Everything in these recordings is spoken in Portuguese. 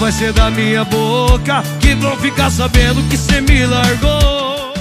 vai ser da minha boca que vão ficar sabendo que cê me largou.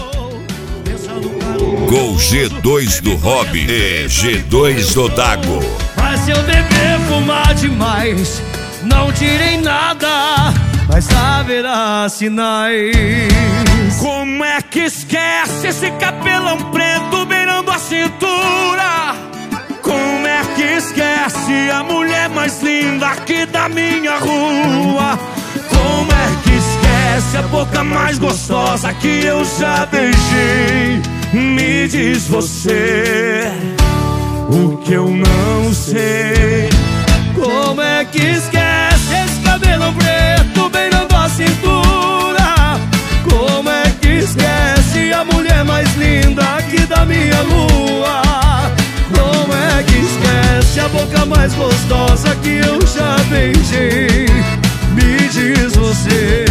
Gol G2 do Hobby e G2 do Dago. Mas se eu beber, fumar demais, não tirei nada, mas haverá sinais. Como é que esquece esse cabelão preto beirando a cintura? Como é que esquece a mulher mais linda aqui da minha rua? Como é que esquece a boca mais gostosa que eu já beijei? Me diz você o que eu não sei. Como é que esquece esse cabelo preto beirando a cintura? Como é que esquece a mulher mais linda aqui da minha rua? Como é que esquece a boca mais gostosa que eu já beijei? Me diz você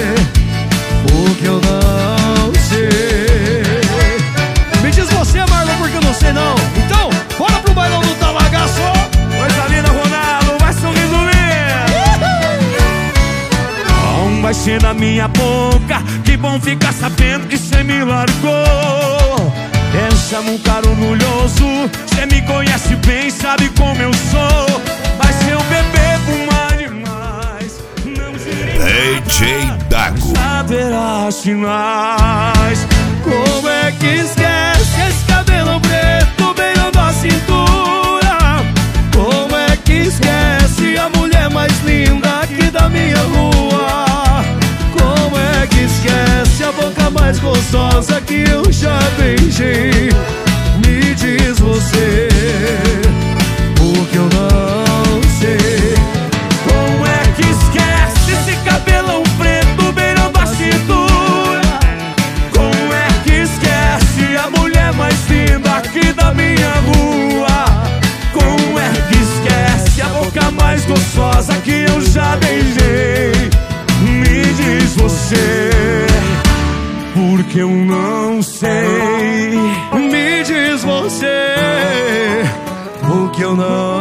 o que eu não sei. Me diz você, Marlon, porque eu não sei não. Então, bora pro bailão do Talagaço. Coisa linda, Ronaldo, vai sorrindo lindo. Não vai ser na minha boca, que bom ficar sabendo que cê me largou. Pensa num cara orgulhoso, cê me conhece bem, sabe como eu sou. Mas se eu beber, fumar demais, não girei DJ Dago. haverá sinais. Como é que esquece esse cabelo preto beirando a cintura? Como é que esquece a mulher mais linda aqui da minha rua? Como é que esquece a boca mais gostosa que eu já beijei? Me diz você o que eu não sei. Como é que esquece esse cabelão preto beirando a cintura? Como é que esquece a mulher mais linda aqui da minha rua? Como é que esquece a boca mais gostosa que eu já beijei? Me diz você, porque eu não sei. Me diz você o que eu não